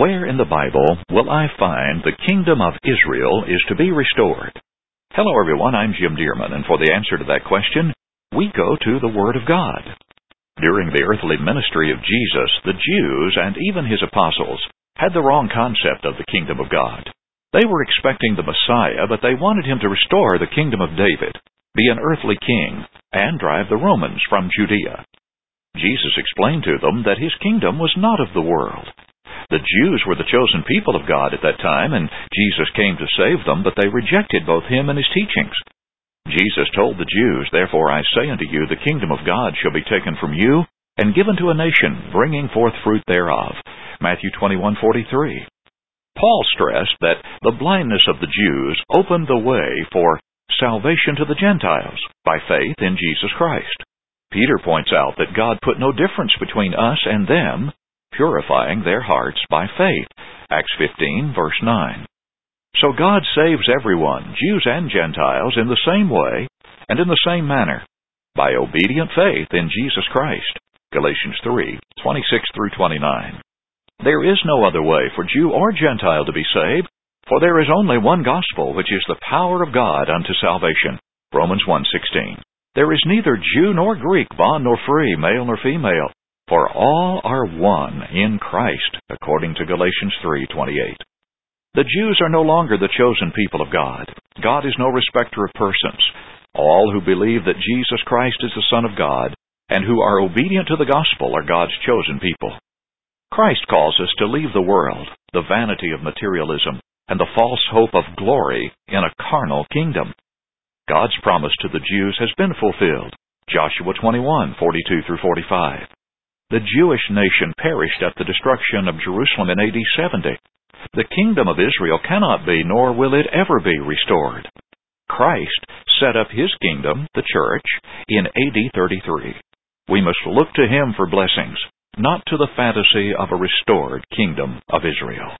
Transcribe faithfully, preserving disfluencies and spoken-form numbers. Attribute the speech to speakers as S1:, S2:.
S1: Where in the Bible will I find the kingdom of Israel is to be restored? Hello everyone, I'm Jim Dearman, and for the answer to that question, we go to the Word of God. During the earthly ministry of Jesus, the Jews and even his apostles had the wrong concept of the kingdom of God. They were expecting the Messiah, but they wanted him to restore the kingdom of David, be an earthly king, and drive the Romans from Judea. Jesus explained to them that his kingdom was not of the world. The Jews were the chosen people of God at that time, and Jesus came to save them, but they rejected both him and his teachings. Jesus told the Jews, "Therefore I say unto you, the kingdom of God shall be taken from you, and given to a nation, bringing forth fruit thereof." Matthew twenty-one forty-three. Paul stressed that the blindness of the Jews opened the way for salvation to the Gentiles by faith in Jesus Christ. Peter points out that God put no difference between us and them, purifying their hearts by faith. Acts fifteen, verse nine. So God saves everyone, Jews and Gentiles, in the same way and in the same manner, by obedient faith in Jesus Christ. Galatians three, twenty-six through twenty-nine. There is no other way for Jew or Gentile to be saved, for there is only one gospel, which is the power of God unto salvation. Romans one sixteen. There is neither Jew nor Greek, bond nor free, male nor female, for all are one in Christ, according to Galatians three twenty-eight. The Jews are no longer the chosen people of God. God is no respecter of persons. All who believe that Jesus Christ is the Son of God, and who are obedient to the gospel, are God's chosen people. Christ calls us to leave the world, the vanity of materialism, and the false hope of glory in a carnal kingdom. God's promise to the Jews has been fulfilled. Joshua twenty-one forty-two through forty-five. The Jewish nation perished at the destruction of Jerusalem in A D seventy. The kingdom of Israel cannot be, nor will it ever be, restored. Christ set up his kingdom, the church, in A D thirty-three. We must look to him for blessings, not to the fantasy of a restored kingdom of Israel.